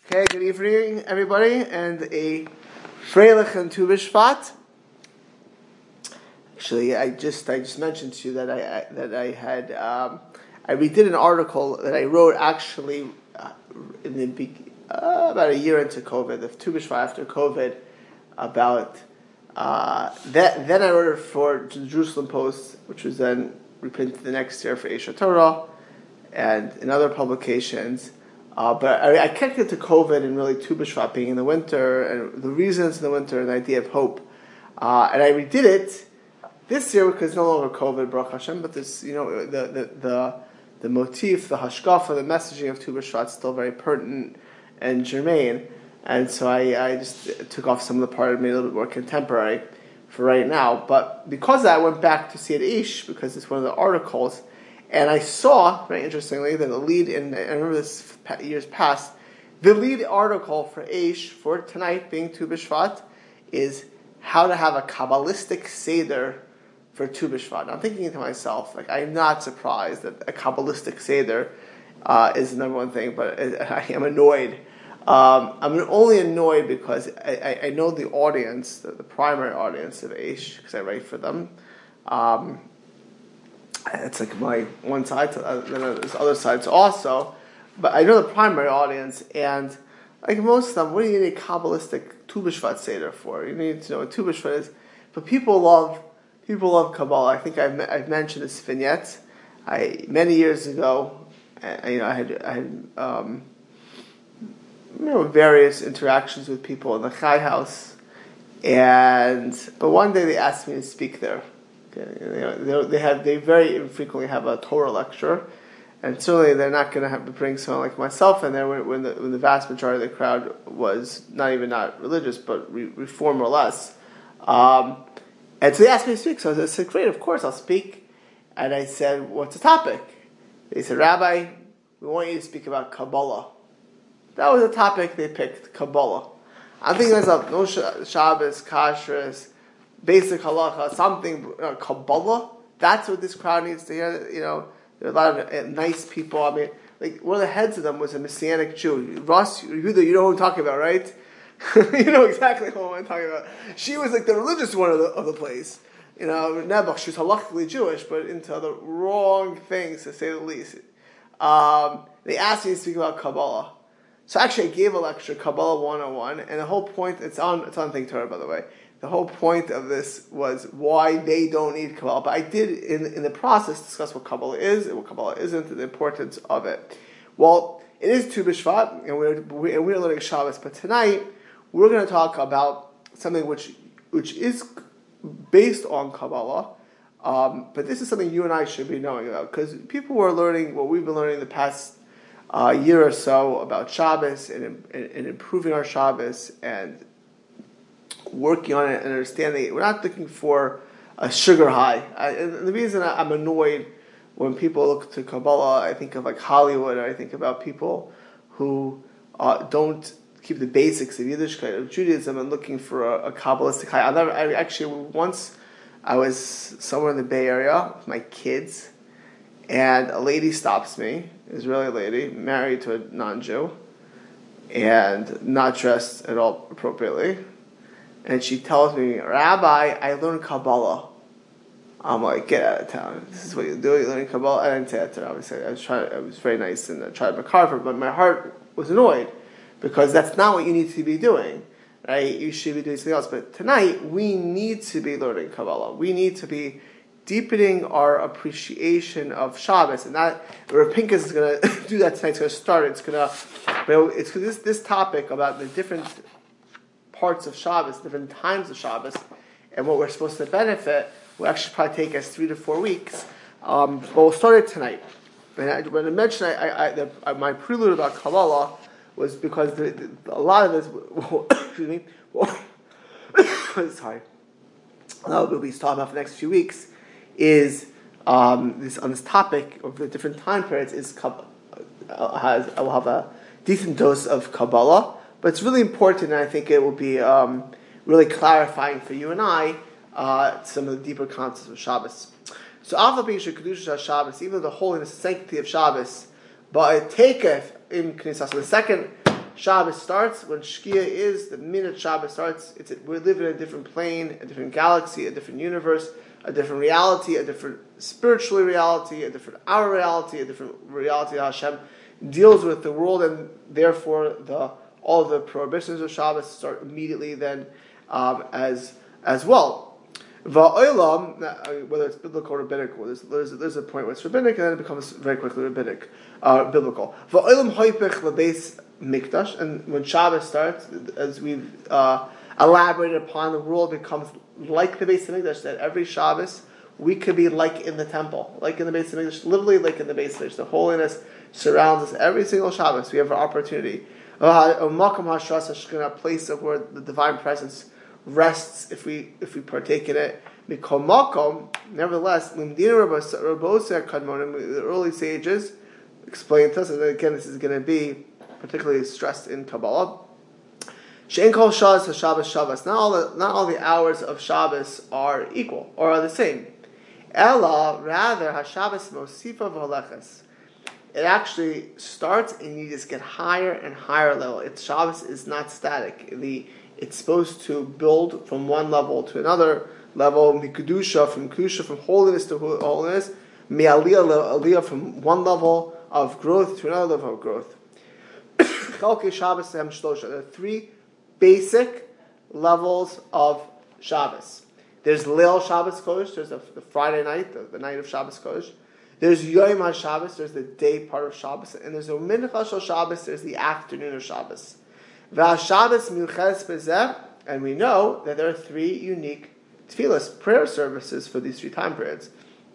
Okay, good evening, everybody, and a Freilich and Tu B'Shvat. Actually, I just mentioned to you that I redid an article that I wrote actually in the about a year into COVID, the Tu B'Shvat after COVID, about that. Then I wrote it for the Jerusalem Post, which was then reprinted the next year for Eish Torah, and in other publications. But I connected it to COVID and really Tu B'Shvat being in the winter and the reasons in the winter and the idea of hope. And I redid it this year because no longer COVID, Baruch Hashem, but this, the motif, the hashkafa, the messaging of Tu B'Shvat is still very pertinent and germane. And so I just took off some of the part and made it a little bit more contemporary for right now. But because of that, I went back to see it Eish because it's one of the articles. And I saw, very interestingly, that the lead I remember this years past, the lead article for Eish for tonight, being Tu B'Shvat, is how to have a Kabbalistic Seder for Tu B'Shvat. I'm thinking to myself, I'm not surprised that a Kabbalistic Seder is the number one thing, but I am annoyed. I'm only annoyed because I know the audience, the primary audience of Eish, because I write for them. It's like my one side, then there's other sides also. But I know the primary audience, and like most of them, what do you need a Kabbalistic Tu B'Shvat Seder for? You need to know what Tu B'Shvat is. But people love Kabbalah. I think I've mentioned this vignette. Many years ago, I had various interactions with people in the Chai house, but one day they asked me to speak there. They very infrequently have a Torah lecture, and certainly they're not going to have to bring someone like myself in there when the vast majority of the crowd was not religious but reform or less. And so they asked me to speak. So I said, "Great, of course I'll speak." And I said, "What's the topic?" They said, "Rabbi, we want you to speak about Kabbalah." That was the topic they picked, Kabbalah. I'm thinking to myself, no Shabbos, Kashrus, basic halacha, something, Kabbalah. That's what this crowd needs to hear. There are a lot of nice people. I mean, one of the heads of them was a Messianic Jew. Ross, Yehuda, you know who I'm talking about, right? You know exactly who I'm talking about. She was the religious one of the place. Nebuch, she was halachically Jewish, but into the wrong things, to say the least. They asked me to speak about Kabbalah. So actually, I gave a lecture, Kabbalah 101, and the whole point, it's on Think Torah, by the way. The whole point of this was why they don't need Kabbalah. But I did, in the process, discuss what Kabbalah is and what Kabbalah isn't and the importance of it. Well, it is Tu B'Shvat, and we're learning Shabbos. But tonight, we're going to talk about something which is based on Kabbalah. But this is something you and I should be knowing about. Because people were learning what we've been learning the past year or so about Shabbos and improving our Shabbos and working on it and understanding it. We're not looking for a sugar high. And the reason I'm annoyed when people look to Kabbalah, I think of Hollywood, or I think about people who don't keep the basics of Yiddishkeit, of Judaism, and looking for a Kabbalistic high. Once I was somewhere in the Bay Area with my kids, and a lady stops me, an Israeli lady, married to a non-Jew, and not dressed at all appropriately. And she tells me, "Rabbi, I learned Kabbalah." I'm like, "Get out of town. This is what you do, you're learning Kabbalah." I didn't say that to her, obviously. I was very nice and I tried to make her, but my heart was annoyed because that's not what you need to be doing, right? You should be doing something else. But tonight, we need to be learning Kabbalah. We need to be deepening our appreciation of Shabbos. And that, Rav Pinkus is going to do that tonight. It's going to start. It's this topic about the different parts of Shabbos, different times of Shabbos, and what we're supposed to benefit will actually probably take us 3 to 4 weeks. But we'll start it tonight. And when I mentioned my prelude about Kabbalah was because a lot of this, excuse me, sorry, a lot of what we'll be talking about for the next few weeks is this topic of the different time periods I will have a decent dose of Kabbalah. But it's really important, and I think it will be really clarifying for you and I some of the deeper concepts of Shabbos. So, even the holiness and sanctity of Shabbos, but taketh in Knesset. So the second Shabbos starts when Shkia is. The minute Shabbos starts, we live in a different plane, a different galaxy, a different universe, a different reality, a different spiritual reality, a different our reality, a different reality that Hashem deals with the world, and therefore all the prohibitions of Shabbos start immediately then as well. Va'olam, whether it's biblical or rabbinical, there's a point where it's rabbinic and then it becomes very quickly biblical. Va'olam hoipech lebeis mikdash, and when Shabbos starts, as we've elaborated upon, the world becomes like the Beis Hamikdash. That every Shabbos we could be like in the temple, like in the Beis Hamikdash, literally like in the Beis Hamikdash. The holiness surrounds us every single Shabbos. We have an opportunity. A place of where the divine presence rests if we partake in it. Nevertheless, the early sages explained to us, and again this is going to be particularly stressed in Kabbalah. Not all the hours of Shabbos are equal or are the same. Ella, rather, HaShabbos mosifa v'holechas. It actually starts and you just get higher and higher level. Shabbos is not static. It's supposed to build from one level to another level, mikudusha, from holiness to holiness, mi'aliyah, from one level of growth to another level of growth. There are three basic levels of Shabbos. There's Leil Shabbos Kodesh, there's the Friday night, the night of Shabbos Kodesh. There's Yom HaShabbos, there's the day part of Shabbos. And there's a Mincha Shel Shabbos, there's the afternoon of Shabbos. VaShabbos Miuches Bezeh, and we know that there are three unique tefillas, prayer services for these three time periods.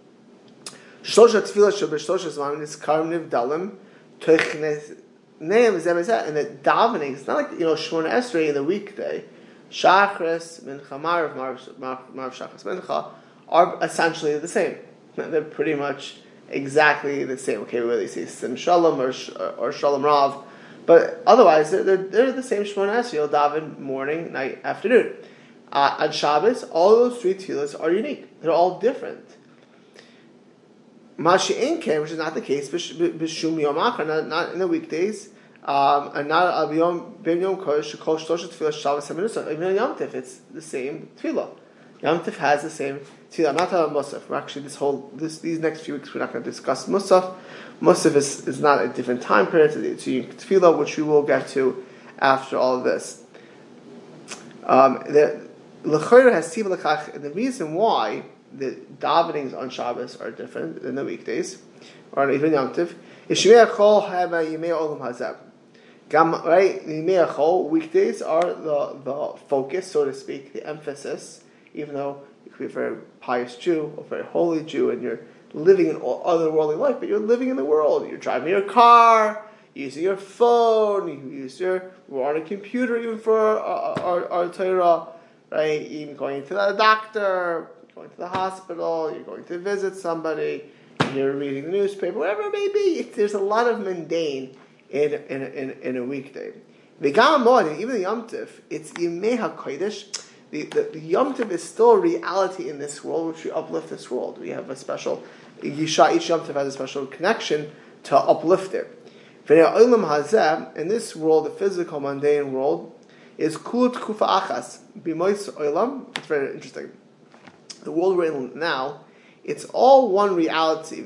Shlosha Tefillah Shebeshlosha Zmanim Nizkarim Nivdalim Toich Neim Zeh Bezeh, and the davening, it's not like, Shmona Esrei in the weekday, Shachris, Mincha, Marav Shachris, Mincha, are essentially the same. They're pretty much exactly the same. Okay, whether they say Sim Shalom or Shalom Rav, but otherwise they're the same Shmona Esrei. You'll daven morning, night, afternoon. On Shabbos, all those three tefillas are unique. They're all different. Mashi Einken, which is not the case, b'shum yom achar, not in the weekdays, and not Yom Kodesh, Shekol Shlosha Tefillah Shabbos HaMinusah. Even on Yom Tif, it's the same tefillah. Yom Tif has the same tefillah. I'm not talking about Musaf. We're actually these next few weeks we're not going to discuss Musaf. Musaf is not a different time period. It's a tefillah, which we will get to after all of this. The L'chayra has tiv l'kach, and the reason why the davenings on Shabbos are different than the weekdays, or even Yom Tiv, is Shemei Achol ha'ba Yimei Olam Hazeh. Right, Yimei Achol, weekdays are the focus, so to speak, the emphasis. Even though you could be a very pious Jew, a very holy Jew, and you're living an otherworldly life, but you're living in the world. You're driving your car, using your phone, we're on a computer even for our Torah, right? Even going to the doctor, going to the hospital, you're going to visit somebody, you're reading the newspaper, whatever it may be. There's a lot of mundane in a weekday. Even the Yom Tif, it's Yimei HaKodesh. The Yom Tif is still a reality in this world, which we uplift this world. We have a special, each Yom Tif has a special connection to uplift it. In this world, the physical, mundane world, is Kul Tkufa Achas, B'mois Olam. It's very interesting. The world we're in now, it's all one reality.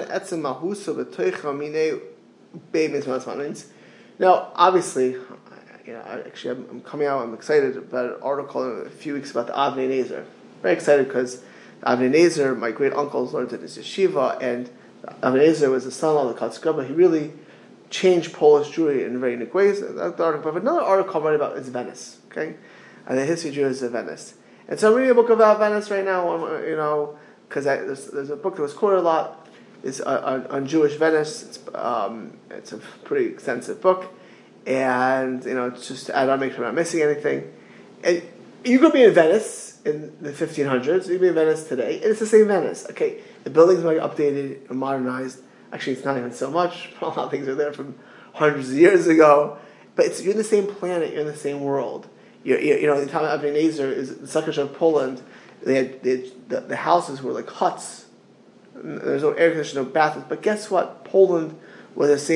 Now, obviously, I'm coming out, I'm excited about an article in a few weeks about the Avnei Nezer. Very excited because Avnei Nezer, my great uncles, learned at his yeshiva, and Avnei Nezer was the son-in-law of the Katzkaba. He really changed Polish Jewry in very unique ways. That's the article. But another article I'm writing about is Venice, okay? And the history of Jews of Venice. And so I'm reading a book about Venice right now, because there's a book that was quoted a lot. It's on Jewish Venice. It's a pretty extensive book. And, it's just to add on, make sure I'm not missing anything. And you could be in Venice in the 1500s, you could be in Venice today, and it's the same Venice. Okay, the buildings might be updated and modernized. Actually, it's not even so much. A lot of things are there from hundreds of years ago. But you're in the same planet, you're in the same world. The time of Avnei Nezer is the Sukkot of Poland. The houses were like huts. There's no air conditioning, no bathrooms. But guess what? Poland was the same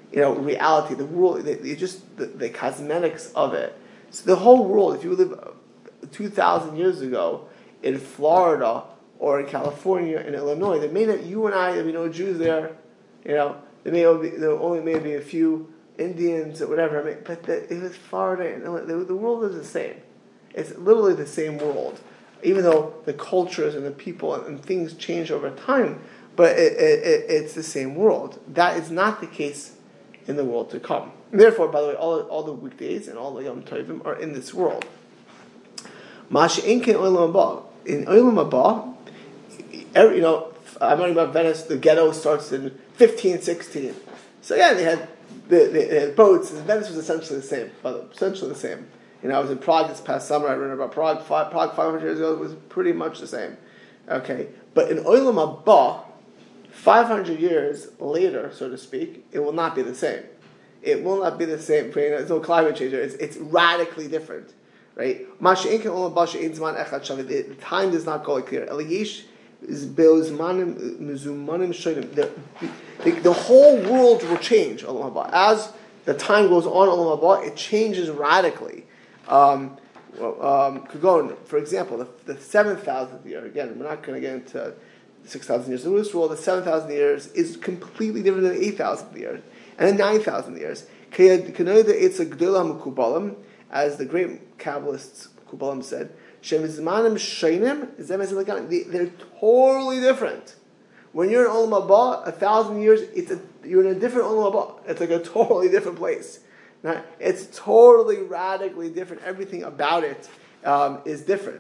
reality, the world, the cosmetics of it. So the whole world, if you live 2,000 years ago in Florida or in California, in Illinois, you and I, there may be no Jews there, there only may be a few Indians or whatever, but it was Florida and Illinois, the world is the same. It's literally the same world, even though the cultures and the people and things change over time, but it's the same world. That is not the case in the world to come. And therefore, by the way, all the weekdays and all the Yom Tovim are in this world. Masha'inkin Olam Haba. In Olam Haba, I'm talking about Venice, the ghetto starts in 1516. So yeah, they had boats, and Venice was essentially the same. I was in Prague this past summer. I read about Prague. Prague 500 years ago was pretty much the same. Okay, but in Olam Haba, 500 years later, so to speak, it will not be the same. It will not be the same. There's no climate change. It's radically different, right? The time does not go like clear. The whole world will change. As the time goes on, Olam Haba, it changes radically. For example, the 7,000th year. Again, we're not going to get into 6,000 years of this world. The 7,000 years is completely different than the 8,000th years and the 9,000 years. As the great Kabbalists Kubalim said, they're totally different. When you're in Olam Haba, 1,000 years, you're in a different Olam Haba. It's like a totally different place. Now, it's totally, radically different. Everything about it is different.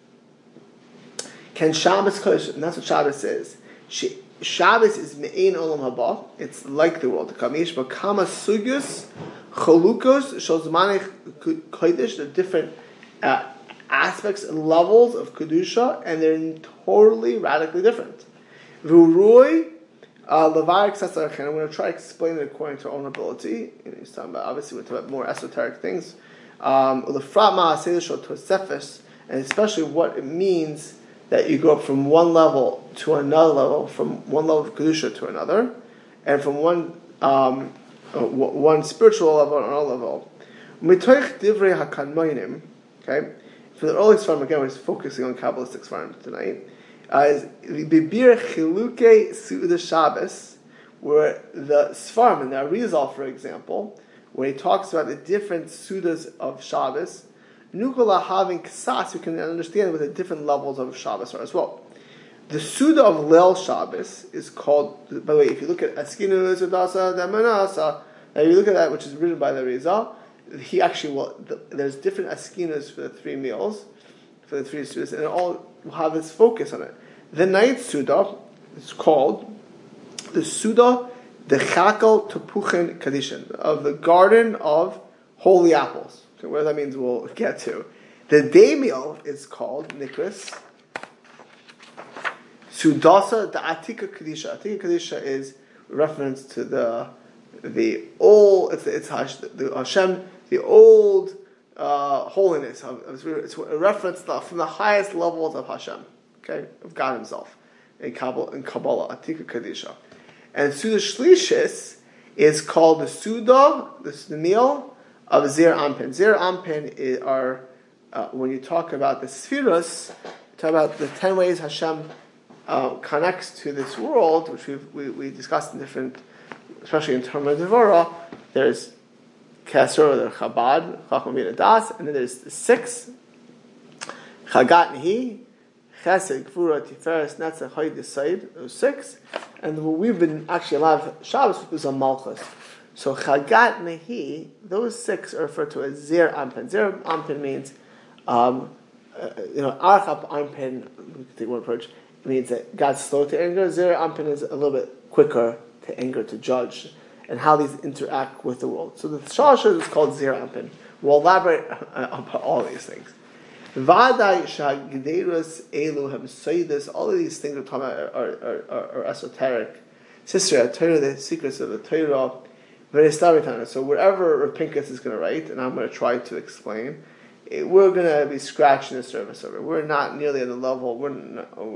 Can Shabbos Kodesh, and that's what Shabbos is. Shabbos is me'ein Olam Haba. It's like the world to come. Yesh b'kama sugyos chalukos shel zmanei kodesh. They're different aspects and levels of kedusha, and they're totally, radically different. V'uroi levarik sasarchen. I'm going to try to explain it according to our own ability. He's talking about, obviously, we're talking about more esoteric things. L'frat ma'aseh shel tosefes, and especially what it means that you go up from one level to another level, from one level of kedusha to another, and from one spiritual level to another level. Mitoich divrei hakadmonim, okay. For the early Sfarim, again, we're focusing on Kabbalistic Sfarim tonight. Is bibir chiluke su'uda Shabbos, where the Sfarim in the Arizal, for example, where he talks about the different sudas of Shabbos. Nukula having ksas, you can understand what the different levels of Shabbos are as well. The Suda of Leil Shabbos is called, by the way, if you look at Askinu Sudasa Damanasa, if you look at that, which is written by the Rizal, he actually there's different Askinas for the three meals, for the three Sudas, and it all will have its focus on it. The ninth Suda is called the Suda the Chakel Tepuchen Kadishan, of the Garden of Holy Apples. So what that means we'll get to. The day meal is called Nikras Sudasa the Atika Kadisha. Atika Kadisha is reference to the old. It's Hashem, the old holiness. It's a reference from the highest levels of Hashem, okay, of God Himself in Kabbalah. Atika Kadisha, and Suda Shlishis is called the Suda, the meal of Zir Anpin. Zir Anpin are, when you talk about the Sfiros, you talk about the 10 ways Hashem connects to this world, which we discussed in different, especially in terms of Devorah. There's Kesser, there's Chabad, Chacham Bina Das, and then there's the 6, Chagat Nehi, Chesed, Gvura, Tiferes, Netzach, Hoyd, Desaid, those 6, and what we've been actually alive Shabbos was on Malchus. So Chagat Nehi, those 6 are referred to as Zir Anpin. Zir Anpin means, Archap Anpin, we can take one approach, means that God's slow to anger. Zir Anpin is a little bit quicker to anger, to judge, and how these interact with the world. So the Shalosh is called Zir Anpin. We'll elaborate about all these things. Vadai Shagdeirus Elohim Soidus, all of these things we're talking about are esoteric. Sister, Torah, the secrets of the Torah. So wherever Rav Pinkus is going to write, and I'm going to try to explain, we're going to be scratching the surface of it. We're not nearly at the level,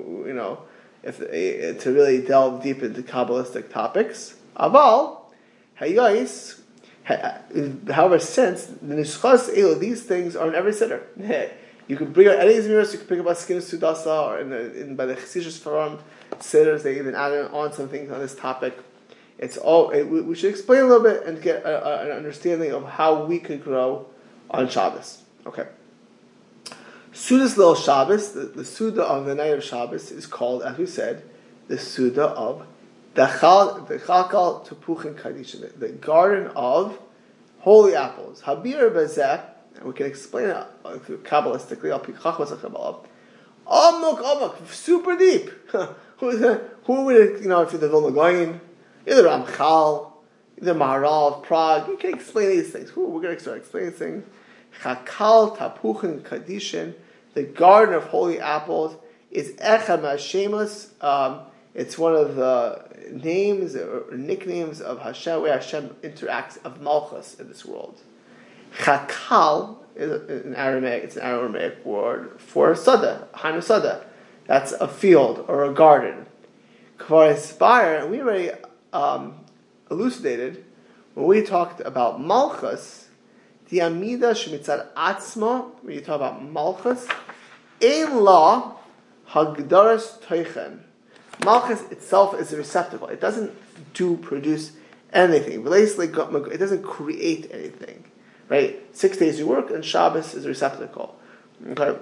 to really delve deep into Kabbalistic topics. Aval, Hayais, however, since the Nishchas Elo, these things are in every sitter. You can bring out any Zmiros, you can pick up a skin of Sudasa, or by the Chassidus Forum sitters, they even added on some things on this topic. It's all. We should explain a little bit and get an understanding of how we could grow on Shabbos. Okay. Sudas Lil Shabbos, the Suda of the night of Shabbos, is called, as we said, the Suda of the Chakal Tepuchin Kadisha, the garden of holy apples. Habir Bezeh, and we can explain it Kabbalistically, Al Pi Chachmas HaKabbalah. Amok, super deep. Who would it, if you're the Vilna Gaon, either Ramchal, either Maharal of Prague, you can explain these things. We're going to start explaining these things. Chakal Tapuchin Kadishin, the garden of holy apples, is Echad Ma'ashemas. It's one of the names or nicknames of Hashem, where Hashem interacts of Malchus in this world. Chakal is an Aramaic word for Sada, Hainu Sada. That's a field or a garden. Kvar Aspire, and we already elucidated when we talked about Malchus, the Amida Shemitzad Atzma, when you talk about Malchus, Ein La Hagdaras Toichen. Malchus itself is a receptacle. It doesn't produce anything. It doesn't create anything. Right? 6 days you work, and Shabbos is a receptacle. Okay?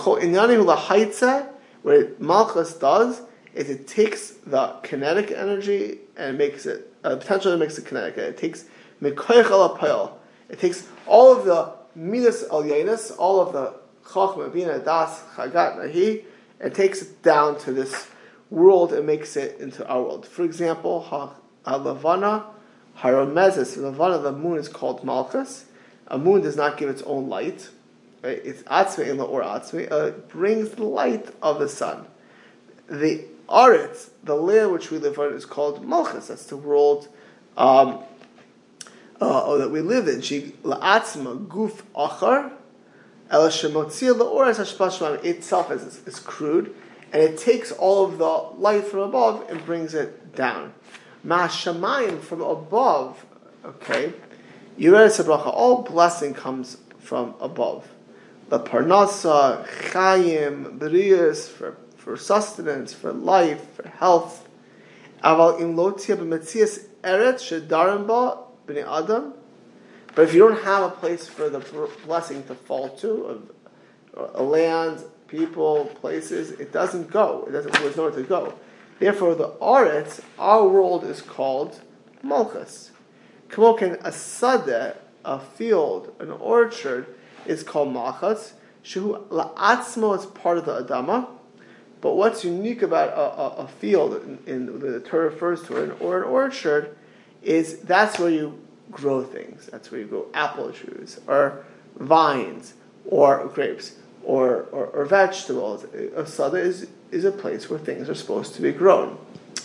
What Malchus does is it takes the kinetic energy and makes it potentially makes it kinetic. It takes mikoich al apayel. It takes all of the midas al yainus, all of the chachma, bina, das, chagat, nahi. It takes it down to this world and makes it into our world. For example, Lavana, Haromezes, Lavana, the moon is called Malchus. A moon does not give its own light. Right? It's atzmi in or atzmi. It brings the light of the sun. The Aretz, the land which we live on, is called Malchus. That's the world that we live in. She la'atzma guf achar, ela shemotzia la'oras hashpashman itself is crude, and it takes all of the light from above and brings it down. Ma'ashamayim, from above, okay, Yiras HaBracha, all blessing comes from above. The Parnasa, Chayim, B'riyas, for sustenance, for life, for health. Aval im lo tia b'metzias eretz shedarim ba b'nei adam. But if you don't have a place for the blessing to fall to, a land, people, places, it doesn't go. There's nowhere to go. Therefore, the Aretz, our world, is called Malchus. Kamoken, a sadeh, a field, an orchard, is called Malchus. Shehu la'atzmo is part of the Adama. But what's unique about a field, in the Torah refers to it, or an orchard, is that's where you grow things. That's where you grow apple trees, or vines, or grapes, or vegetables. A sadeh is a place where things are supposed to be grown.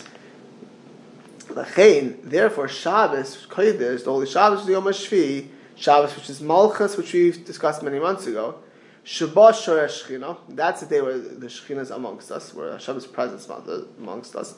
Therefore, Shabbos, Kodesh, the Holy Shabbos, the Yom HaShvi, Shabbos, which is Malchus, which we've discussed many months ago, Shabbat Shoreh Shechina, that's the day where the Shechina is amongst us, where Hashem's presence amongst us.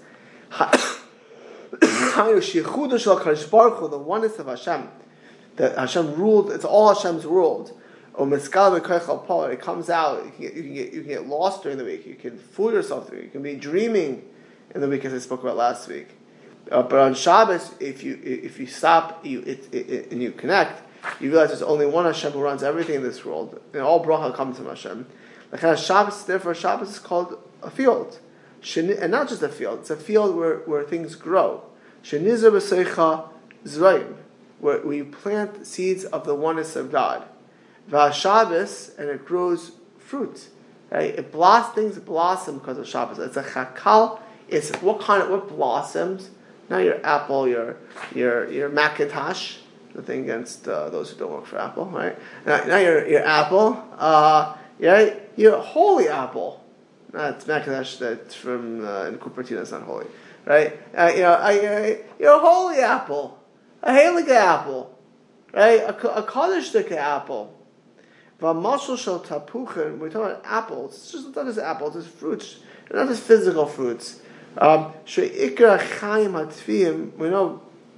The oneness of Hashem, that Hashem ruled, it's all Hashem's ruled. It comes out, you can get lost during the week, you can fool yourself through it, you can be dreaming in the week, as I spoke about last week. But on Shabbos, if you stop and you connect, you realize there's only one Hashem who runs everything in this world, and all bracha comes from Hashem. Shabbos, therefore, Shabbos is called a field, and not just a field. It's a field where things grow. Shenizer b'seicha zrayim, where we plant seeds of the oneness of God. Shabbos, and it grows fruit. Right? Things blossom because of Shabbos. It's a chakal. It's what blossoms. Not your Apple, your Macintosh. Nothing against those who don't work for Apple, right? Not your Apple. Your holy apple. That's Macintosh. That's from in Cupertino. It's not holy, right? Your holy apple, a heilige apple, right? A kaddish apple. V'mashal shel tapuchen. We're talking about apples. It's just not just apples. It's fruits. They're not just physical fruits. We know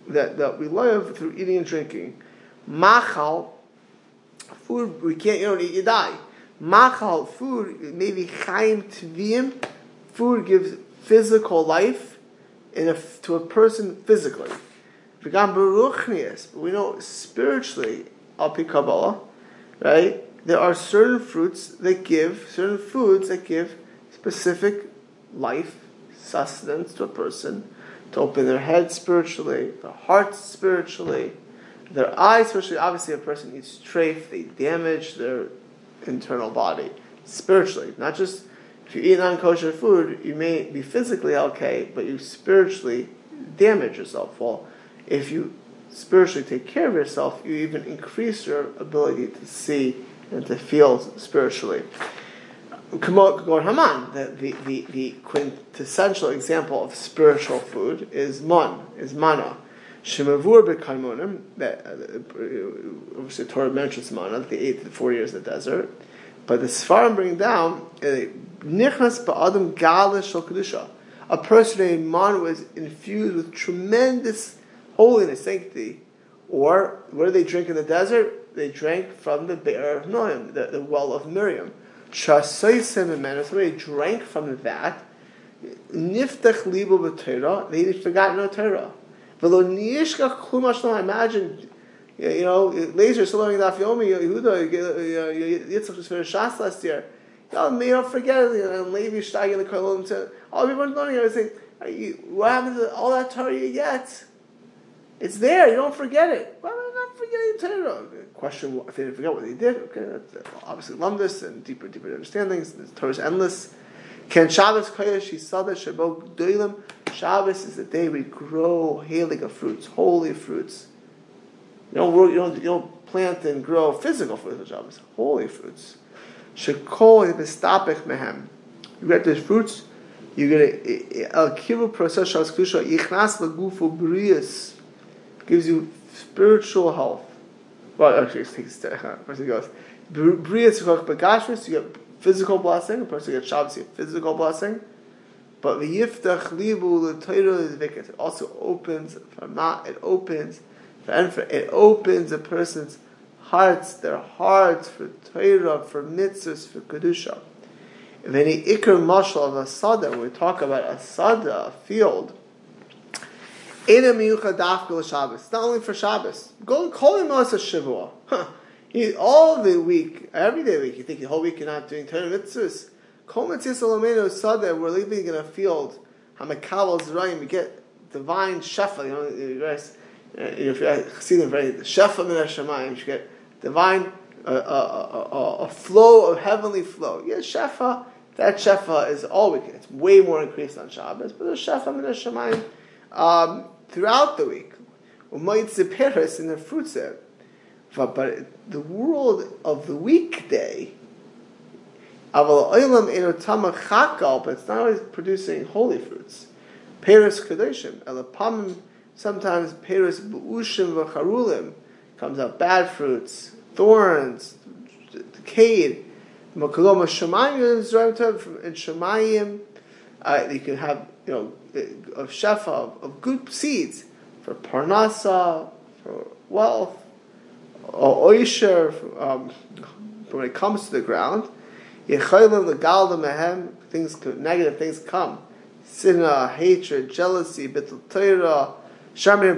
that we live through eating and drinking. Machal, food we can't. You don't eat, you die. Machal, food, maybe chaim tviyim. Food gives physical life to a person physically. V'gam beruchnius, but we know spiritually, al pi Kabbalah, right? There are certain foods that give specific life, sustenance to a person, to open their head spiritually, their heart spiritually, their eyes spiritually. Obviously, a person eats treif, they damage their internal body spiritually. Not just if you eat non-kosher food, you may be physically okay, but you spiritually damage yourself. Well, if you spiritually take care of yourself, you even increase your ability to see and to feel spiritually. Haman, the quintessential example of spiritual food is mana. Shemavur b'karmonim, that obviously the Torah mentions mana, that they ate the 4 years in the desert. But the Sfarim bring down nichnas ba'adam gala shel kedusha. A person named mana was infused with tremendous holiness, sanctity. Or what did they drink in the desert? They drank from the Be'er of Noam, the well of Miriam. Somebody drank from that. Niftach libo b'Torah. They forgot no Torah. V'lo niyishkach klum hashlam. Imagine, laser so learning Daf Yomi Yehuda Yitzchak just finished Shas last year. May not forget it. And Levi Shtag and the Karlon said, "Oh, everyone's learning everything. What happened to all that Torah you get? It's there. You don't forget it. Why am I not forgetting Torah?" Question: if they didn't forget what they did, okay, that's obviously lumdus and deeper understandings. The Torah is endless. Ken Shabbos Kodesh Yisada Shabo Gdolim. Shabbos is the day we grow haliga fruits, holy fruits. You don't plant and grow physical fruits on Shabbos. Holy fruits. Shekol Yivistapech Mehem. You get these fruits. You get Al Kivu Process Shabbos Kedusha Yichnas Lagufu Brius. Gives you spiritual health. Well, actually, it takes first it goes. Brius Begashmis, you get physical blessing. A person gets Shabbos, you get physical blessing. But the Yiftach Libu the Torah is vikit. It also opens it opens a person's hearts, their hearts for Torah, for mitzvahs, for kedusha. If any ikar mashal of a sada, when we talk about a sada, a field. It's not only for Shabbos. Go call him as a Shavua. All the week, every day of the week, you think the whole week you're not doing Torah mitzvahs. Kol mitzvahs alomenu sada, we're living in a field. Hamakal zrayim, you get divine shefa. You guys, if you see them very shefa min hashamayim, you get divine a flow of heavenly flow. Yes, shefa. That shefa is all week. It's way more increased on Shabbos, but there's shefa min hashamayim. Throughout the week, Paris in the fruits there, but the world of the weekday, but it's not always producing holy fruits. Paris kadeshim, elapam, sometimes Paris buushim v'charulim, comes out bad fruits, thorns, decayed. Makoloma shemayim in shemayim, you can have of shefa, of good seeds for parnasa, for wealth, or oisher, when it comes to the ground. Yechaylim legalda mehem, negative things come. Sinna, hatred, jealousy, bittul Torah, shamir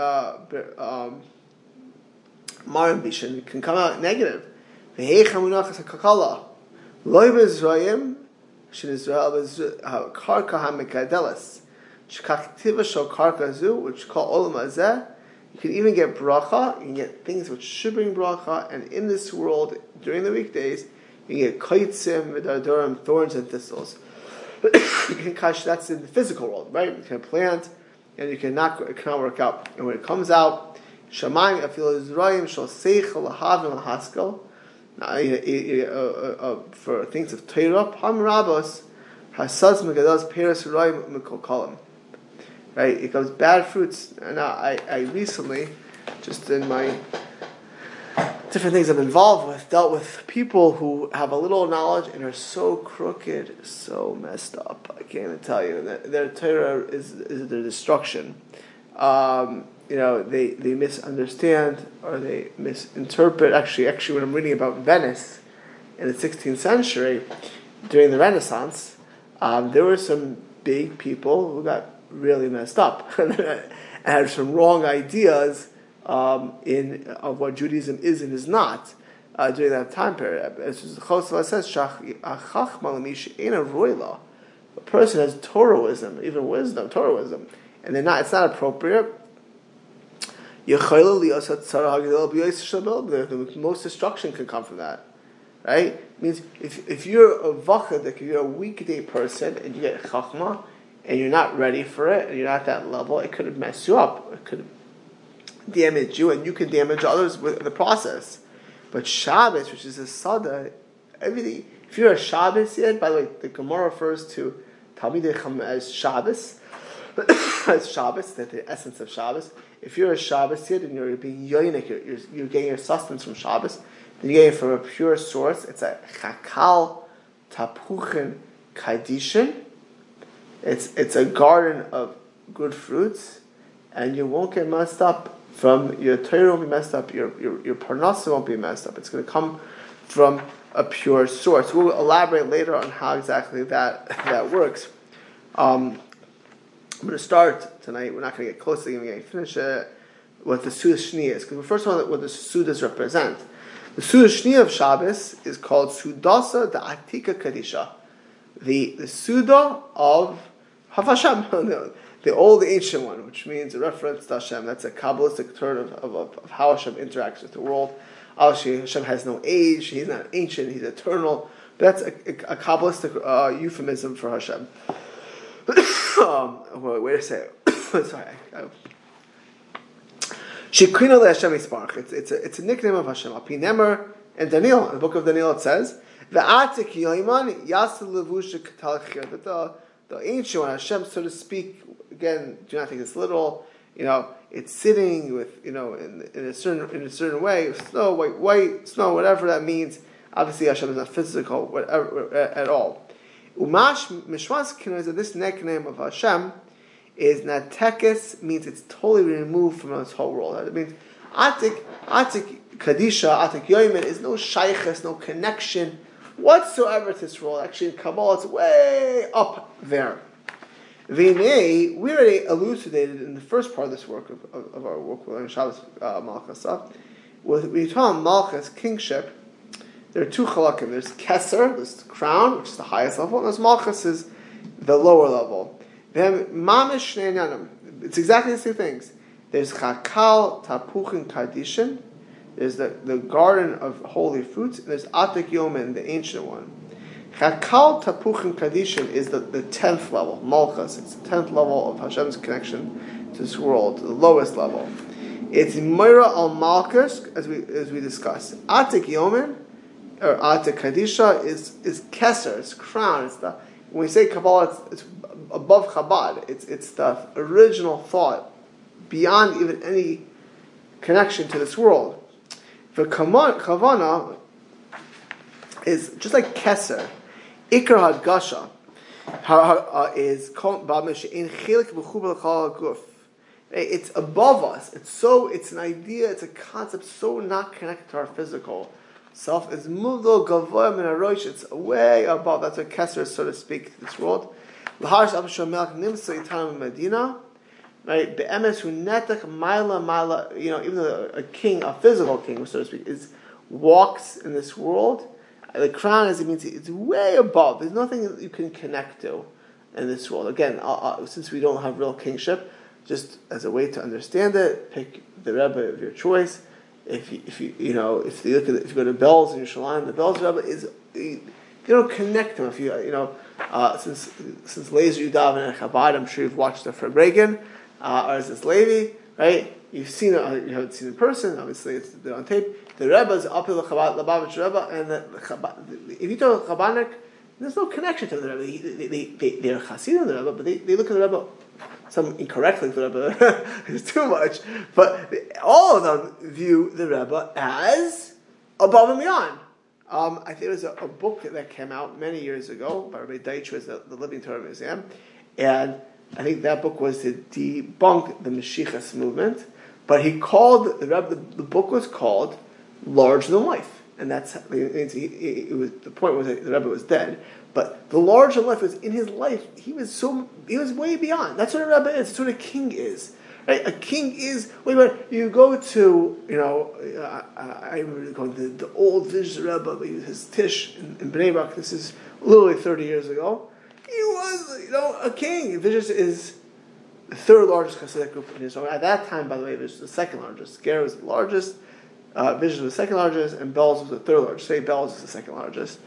marim bishan, it can come out negative. V'heichamunachas hakakala, loy bezrayim, shin Israel karka hamikadelas, shkaktiva shal karka zu, which call olam hazeh. You can even get bracha. You can get things which should bring bracha, and in this world during the weekdays, you can get kaitzim, vidadorim, thorns and thistles. You can catch that's in the physical world, right? You can plant, and it cannot work out. And when it comes out, shamayim afil izrayim shal seichel lahavim lahaskel. For things of Torah, Pam Rabos, Hasaz Megados, Paris Roy Mikol Kolam. Right? It comes bad fruits. And I recently, just in my different things I'm involved with, dealt with people who have a little knowledge and are so crooked, so messed up. I can't even tell you. Their Torah is their destruction. they misunderstand or they misinterpret. Actually, when I'm reading about Venice in the 16th century, during the Renaissance, there were some big people who got really messed up and had some wrong ideas of what Judaism is and is not during that time period. As Chosla says, a person has Torah-wisdom, even wisdom, Torah-wisdom, and it's not appropriate. The most destruction can come from that. Right? It means if you're a vachadik, if you're a weekday person and you get chachma and you're not ready for it and you're not at that level, it could mess you up. It could damage you and you can damage others with the process. But Shabbos, which is a sada, everything. If you're a Shabbos yet, by the way, the Gemara refers to Talmidei Chacham as Shabbos, as Shabbos, that the essence of Shabbos. If you're a Shabbos yet and you're being yoinik, you're getting your sustenance from Shabbos, then you're getting it from a pure source. It's a chakal tapuchen kaidishin. It's a garden of good fruits, and you won't get messed up from your Torah won't be messed up, your parnasa won't be messed up. It's going to come from a pure source. We'll elaborate later on how exactly that works. I'm going to start tonight. We're not going to get close to getting finished what the Suda Shni is, because first of all, what the Sudas represent. The Suda Shni of Shabbos is called Sudasa da Atika Kadisha, the Suda of Hashem, the old ancient one, which means a reference to Hashem. That's a Kabbalistic term of how Hashem interacts with the world. Obviously, Hashem has no age. He's not ancient. He's eternal. But that's a Kabbalistic euphemism for Hashem. Wait a second. Sorry. Shekrina leHashem Yisparach. It's a nickname of Hashem. Api Nemer and Daniel. In the book of Daniel it says, "Ve'atik yoiman yasel levusha katalchir." That the ancient one, Hashem, so to speak. Again, do not take this literal. It's sitting with in a certain way, snow, white snow, whatever that means. Obviously, Hashem is not physical, whatever at all. Umash Mishwas Kino is that this nickname of Hashem is Natekes, means it's totally removed from this whole world. It means Atik Kadisha, Atik Yoimin is no shaykhs, no connection whatsoever to this world. Actually, in Kabbalah, it's way up there. Vinay, we already elucidated in the first part of this work of our work with Shabbos Malchus. We talk about Malchus, kingship. There are two chalakim. There's Keser, this crown, which is the highest level, and there's Malchus, is the lower level. Then Mamish Ne'anyanim. It's exactly the same things. There's Chakal Tapuchin Kadishin. There's the garden of holy fruits. And there's Atik Yomen, the ancient one. Chakal Tapuchin Kadishin is the 10th level, Malchus. It's the 10th level of Hashem's connection to this world, the lowest level. It's Moira al Malchus, as we discussed. Atik Yomen, or Atik Kadisha, is Keser, it's crown. It's when we say Kabbalah, it's above Chabad. It's the original thought, beyond even any connection to this world. For Kavana is just like Keser. Ikar Hadgasha is it's above us. It's an idea, it's a concept so not connected to our physical self. It's mudlo gavoy min harosh. It's way above. That's what Keser is, so to speak, to this world. L'harish Abishal Melech Nimsa Yitam Medina. Right, be'emes hu netek mila. Even though a king, a physical king, so to speak, walks in this world. The crown, as it means, it's way above. There's nothing that you can connect to in this world. Again, since we don't have real kingship, just as a way to understand it, pick the Rebbe of your choice. If you go to Belz in Yerushalayim, the Belz Rebbe is you don't connect to him. If since Laser Yudav and Chabad, I'm sure you've watched the Farbregan, or is this Levi, right? You've seen it, you haven't seen it in person. Obviously, they're on tape. The Rebbe is up to the Lubavitch Rebbe, and if you talk Chabadnik, there's no connection to the Rebbe. They're Hasidim of the Rebbe, but they look at the Rebbe. Some incorrectly for the Rebbe is too much, but all of them view the Rebbe as above and beyond. I think there was a book that came out many years ago by Rabbi Deitch, was the Living Torah Museum, and I think that book was to debunk the Mashiachas movement. But he called the Rebbe. The book was called Larger Than Life, and that's it was. The point was that the Rebbe was dead, but the larger life was in his life. He was way beyond. That's what a Rebbe is. That's what a king is. Right? A king is. You go to I remember going to the old Vizh Rebbe, his Tish in Bnei Brak. This is literally 30 years ago. He was a king. Vizh is the third largest Hasidic group in Israel. At that time, by the way, Vizh was the second largest. Ger was the largest. Vizh was the second largest, and Belz was the third largest. Say Belz is the second largest.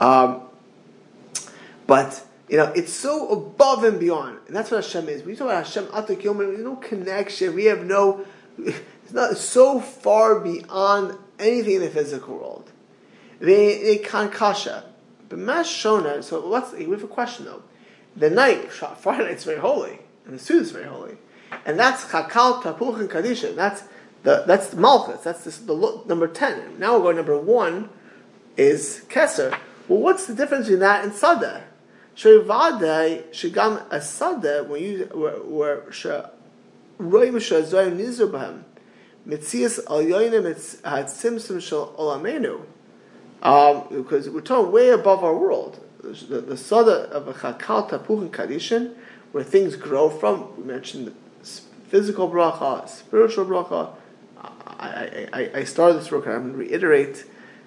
But it's so above and beyond, and that's what Hashem is. When you talk about Hashem, Atak Yomer, there's no connection. We have it's not so far beyond anything in the physical world. They can kasha, but Mash Shona. So we have a question though. The night, Friday night is very holy, and the suit is very holy, and that's Chakal Tapuch and Kadisha. That's the Malchus. That's the number 10. Now we're going number 1 is Keser. Well, what's the difference between that and Sadeh? Shevadei shigam a Sadeh when you where roim shazoyim nizer b'hem mitzias al yonim simsim shel olamenu, because we're talking way above our world. The Sadeh of a Chakal Tapuch and Kadishin, where things grow from. We mentioned physical bracha, spiritual bracha. I started this work, and I'm going to reiterate.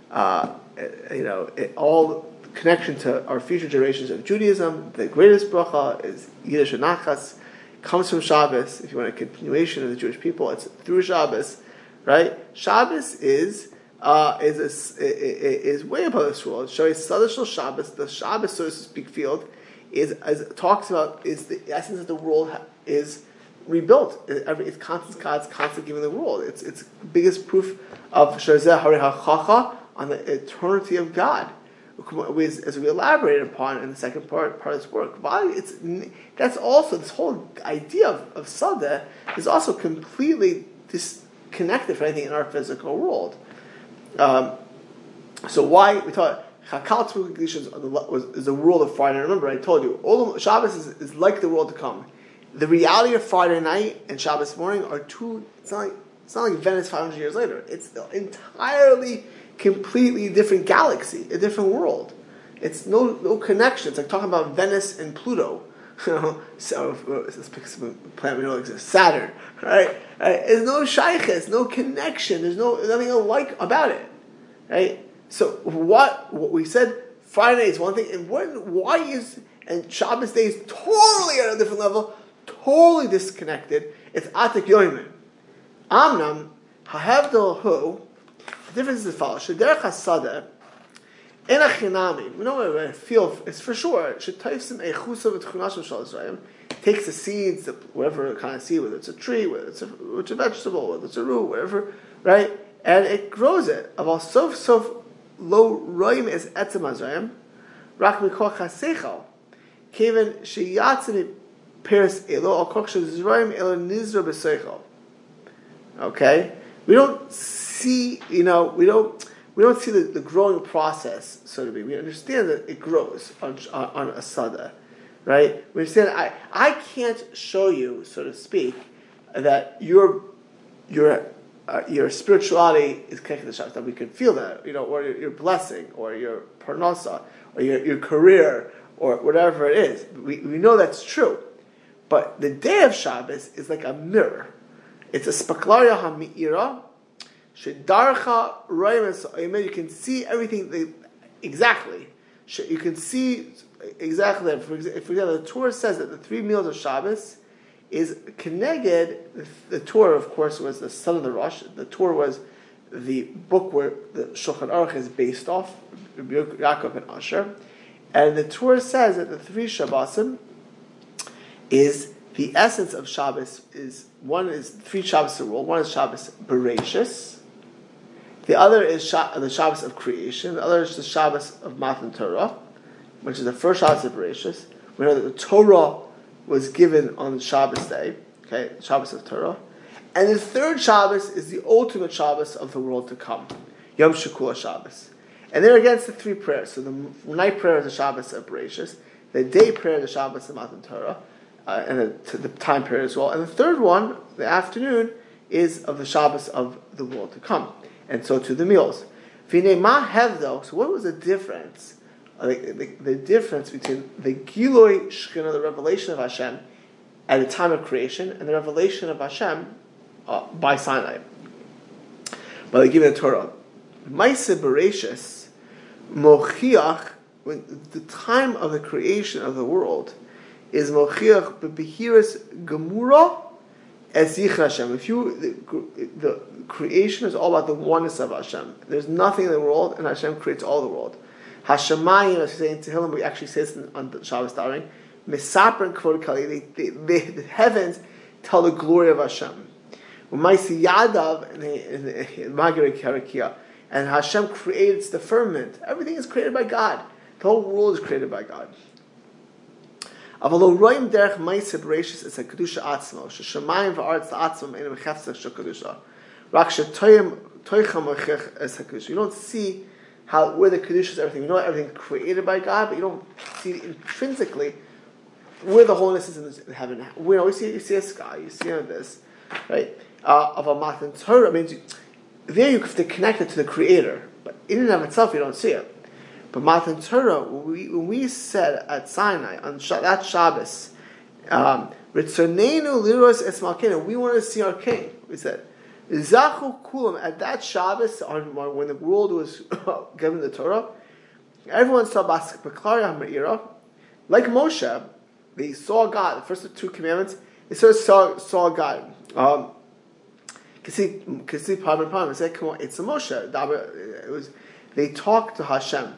All connection to our future generations of Judaism. The greatest bracha is Yiddish Nachas. Comes from Shabbos. If you want a continuation of the Jewish people, it's through Shabbos, right? Shabbos is way above this world. Showing Sadashal Shabbos, the Shabbos, so to speak, field is talks about is the essence of the world is rebuilt. It's constant. God's constantly giving the world. It's the biggest proof of Shazeh Hari HaChacha on the eternity of God, as we elaborated upon in the second part of this work. That's also this whole idea of Sadeh is also completely disconnected from anything in our physical world. So why we taught Chakal Tzvuk Kedishah is the world of Friday. Remember, I told you all of Shabbos is like the world to come. The reality of Friday night and Shabbos morning are two. It's not like Venice 500 years later. It's entirely, completely different galaxy, a different world. It's no connection. It's like talking about Venice and Pluto. So let's pick some planet we know exists, Saturn. Right? There's no shaykhs, no connection. There's nothing alike about it. Right? So what we said, Friday is one thing, and and Shabbos day is totally at a different level, totally disconnected. It's Atik Yoimin. Amnam Hahevdol Hu. The difference is as follows: Shederach Hasadeh in a chinami. We know what I feel. It's for sure. Shetaifsim Echusa v'Tchunashim Shal Yisrael takes the seeds, whatever kind of seed, whether it's a tree, whether it's a vegetable, whether it's a root, whatever, right? And it grows it. Aval sof lo roim is etzem Azraim rak mikoch hasechal kevin sheyatzim peres elo al koch shezroim elo nizro b'seichal. Okay, we don't see, we don't see the growing process, so to be. We understand that it grows on a sada, right? We understand. I can't show you, so to speak, that your spirituality is connected to Shabbos. That we can feel that, or your blessing, or your parnasa, or your career, or whatever it is. We know that's true, but the day of Shabbos is like a mirror. It's a spaklaria ha'mi'ira. Shedarcha roimes. You can see everything exactly. You can see exactly. For example, the Torah says that the 3 meals of Shabbos is Keneged. The Torah, of course, was the son of the Rosh. The Torah was the book where the Shulchan Aruch is based off, Yaakov and Asher. And the Torah says that the 3 Shabbosim is the essence of Shabbos. One is 3 Shabbos of rule. One is Shabbos Bereshis. The other is the Shabbos of creation. The other is the Shabbos of Matan Torah, which is the first Shabbos of Bereshis. We know that the Torah was given on Shabbos day, okay, Shabbos of Torah. And the third Shabbos is the ultimate Shabbos of the world to come, Yom Shekula Shabbos. And they're against the 3 prayers. So the night prayer is the Shabbos of Bereshis, the day prayer is the Shabbos of Matan Torah, and the time period as well. And the third one, the afternoon, is of the Shabbos of the world to come, and so to the meals. V'nei ma hevdo. So what was the difference? The difference between the Giloi Shekhinah, the revelation of Hashem, at the time of creation, and the revelation of Hashem by Sinai, by the giving of the Torah. Maaseh Bereshis mochiach, when the time of the creation of the world is mochiach bebehiras gemura as yichra Hashem. The creation is all about the oneness of Hashem. There's nothing in the world, and Hashem creates all the world. Hashemayim, as we say in Tehillim, we actually say this on the Shabbos Daring, Mesaper and Kvod Kali, the heavens tell the glory of Hashem. U'maisi Yadav in Magirei Karakia, and Hashem creates the firmament. Everything is created by God. The whole world is created by God. Avalo roim derech Maaseh Bereshis is a kedusha atzmo. Sheshamayim va'aretz la'atzmam einam cheftzach shel kedusha. Rak shetoyim toicham mochech es hakedusha. You don't see where the kedusha is everything. You know everything created by God, but you don't see intrinsically where the holiness is in heaven. You see a sky, you see this, right? Of a Matan Torah means there you have to connect it to the Creator, but in and of itself you don't see it. But Matan Torah, when we said at Sinai on that Shabbos, Ritzonenu liros es malkeinu, we want to see our King. We said, Zachu kulam, at that Shabbos, when the world was given the Torah, everyone saw Baklaria Ha'Me'ira, like Moshe. They saw God. The first two commandments, they saw God. Kasi Parman said, "Come on, it's a Moshe." It was. They talked to Hashem.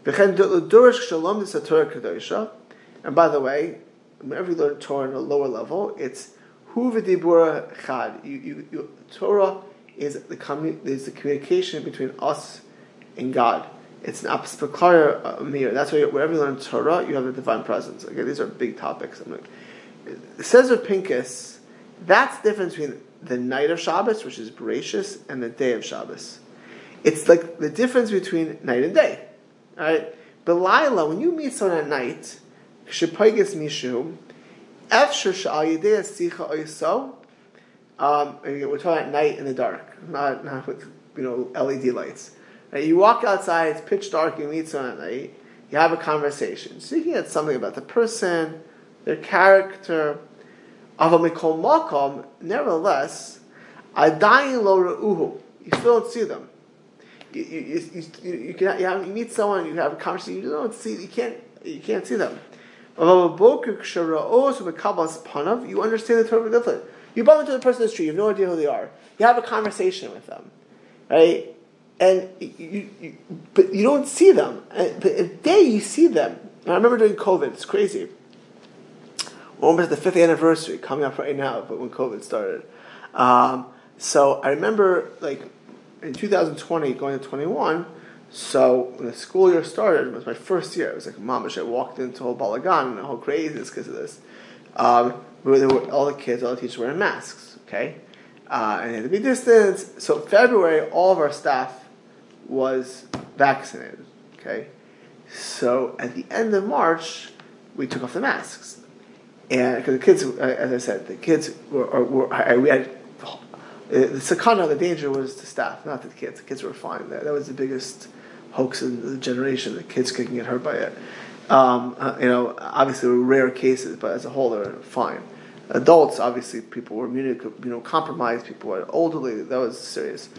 And by the way, whenever you learn Torah on a lower level, it's Hu v'dibura chad. Torah is the communication between us and God. It's an apspakar mir. That's why wherever you learn Torah, you have the divine presence. Okay, these are big topics. It says with Pinchas, that's the difference between the night of Shabbos, which is Bereshis, and the day of Shabbos. It's like the difference between night and day. All right, B'layla, when you meet someone at night, k'shepayges mishu, efshir sha'al yedei sicha oiso. We're talking at night in the dark, not with LED lights. Right? You walk outside, it's pitch dark, you meet someone at night, you have a conversation. So you can get something about the person, their character. Avamikol makom, nevertheless, adayin lo reuhu. You still don't see them. You meet someone, you have a conversation, you don't see, you can't see them. You understand the Torah differently. You bump into the person in the street, you have no idea who they are. You have a conversation with them, right? And but you don't see them. But a day you see them. And I remember during COVID, it's crazy. We're almost at the 5th anniversary coming up right now, but when COVID started. So I remember, in 2020, going to 21, so when the school year started, it was my first year. It was like, mamash, I walked into a whole balagan and a whole craziness because of this. All the kids, all the teachers were wearing masks, okay? And they had to be distanced. So February, all of our staff was vaccinated, okay? So at the end of March, we took off the masks. And because the kids, as I said, the kids we had, the sakana, the danger was the staff, not the kids. The kids were fine. That was the biggest hoax in the generation. The kids couldn't get hurt by it. Obviously there were rare cases, but as a whole they were fine. Adults, obviously, people were compromised. People were elderly. That was serious.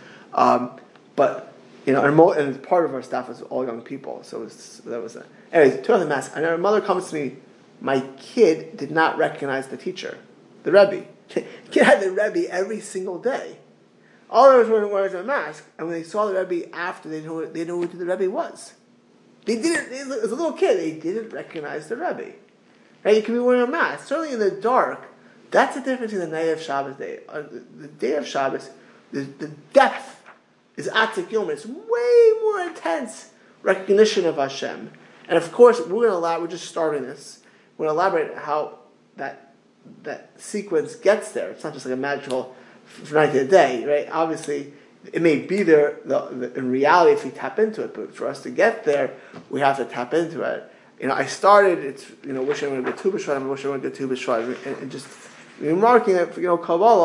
And part of our staff was all young people. So that was it. Anyways, to the mask. And our mother comes to me. My kid did not recognize the teacher, the Rebbe. The kid had the Rebbe every single day. All they were wearing was a mask, and when they saw the Rebbe after, they knew who the Rebbe was. They didn't. As a little kid, they didn't recognize the Rebbe. Right? You can be wearing a mask, certainly in the dark. That's the difference in the night of Shabbos day. The day of Shabbos, the depth is atik yom. It's way more intense recognition of Hashem, and of course, we're just starting this. We're going to elaborate how that sequence gets there. It's not just like a magical from night to day, right? Obviously, it may be there in reality if we tap into it, but for us to get there, we have to tap into it. I started, wishing I would go Tu B'Shvat, wishing I would go Tu B'Shvat, and just remarking that, Kabbalah,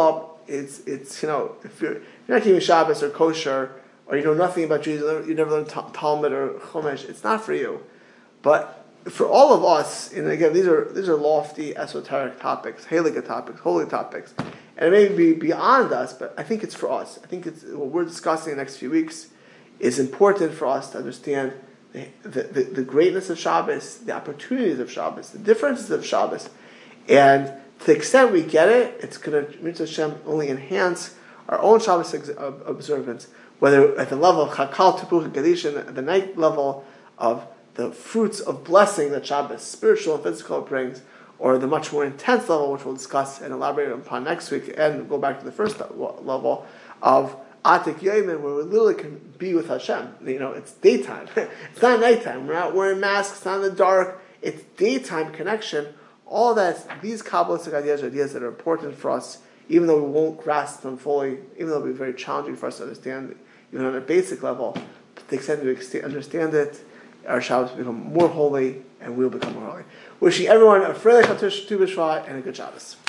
it's if you're not keeping Shabbos or kosher, or you know nothing about Judaism, you never learned Talmud or Chumash, it's not for you. But for all of us, and again, these are lofty, esoteric topics, halakha topics, holy topics, and it may be beyond us, but I think it's for us. I think it's what we're discussing in the next few weeks is important for us to understand the greatness of Shabbos, the opportunities of Shabbos, the differences of Shabbos, and to the extent we get it, it's going to, Mitzvah Hashem, only enhance our own Shabbos observance, whether at the level of Chakal, Tipuch, Gadishin, at the night level of the fruits of blessing that Shabbos, spiritual and physical, brings, or the much more intense level, which we'll discuss and elaborate upon next week, and go back to the first level of Atik Yomin, where we literally can be with Hashem. It's daytime. It's not nighttime. We're not wearing masks. It's not in the dark. It's daytime connection. All that, these Kabbalistic ideas are ideas that are important for us, even though we won't grasp them fully, even though it'll be very challenging for us to understand, even on a basic level. But to the extent we understand it, our Shabbos will become more holy, and we'll become more holy. Wishing everyone a Freilich HaTush Tu B'Shvat and a good Shabbos.